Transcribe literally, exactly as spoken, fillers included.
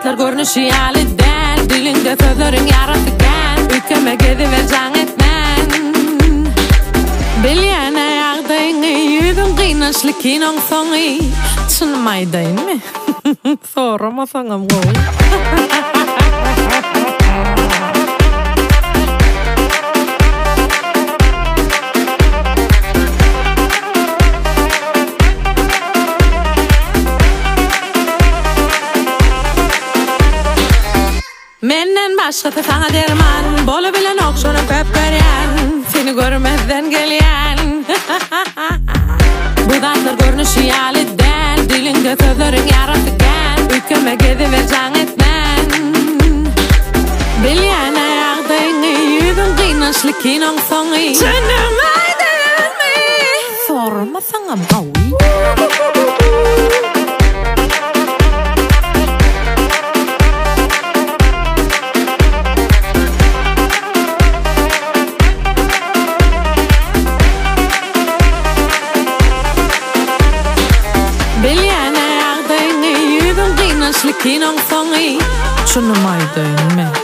dudaklar görünüşü yali del, dilinde sözlerin yaratıken, ülkeme gidivercan etmen. Bilyana yağdayını, yüzün kıynaşlı kinon sonu, çınmaydayn mı? Soramasanım oy. Menden başka sana derman, bolu bilen okşunu köpköryen, seni görmezden gelyen. Budaklar görünüşü yali del, dilinde sözlerin yaratıken, ülkeme gidivercan etmen. Bilyana yağdayını, yüzün kıynaşlı kinon sonu, çınmaydayn mı? Sormasana boy. Bilyana yağdayını, yüzün kıynaşlı kinon sonu, çınmaydayn mı?